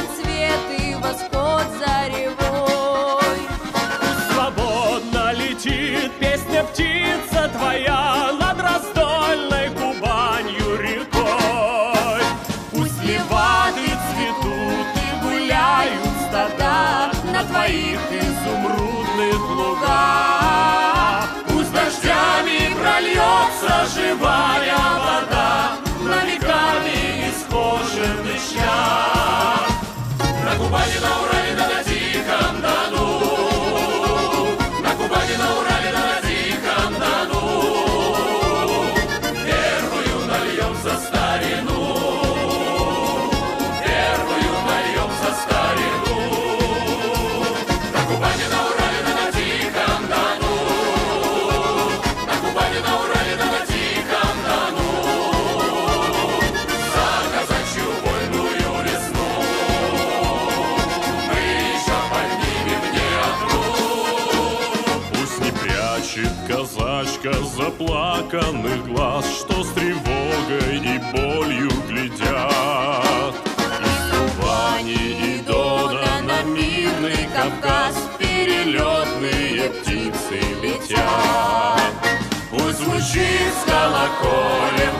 цвет и восход заревой. Свободно летит песня птица твоя над раздольной Кубанью рекой. Пусть левады цветут и гуляют стада на твоих изумрудных лугах. Пусть дождями прольется живая вода на веками исхоженный шлях. На Кубани, на Урале, на Тихом Дону, на Кубани, на Урале, на Тихом Дону, первую нальем за старину, первую нальем за старину. На Кубани, на Урале, на Тихом Дону, на Кубани, на Урале, на Тихом Дону, за казачью вольную весну мы еще поднимем не одну. Пусть не прячет казачка заплаканных глаз, что с тревогой и болью глядят. Из Кубани и Дона на мирный Кавказ перелетные птицы летят. Пусть звучит с колоколем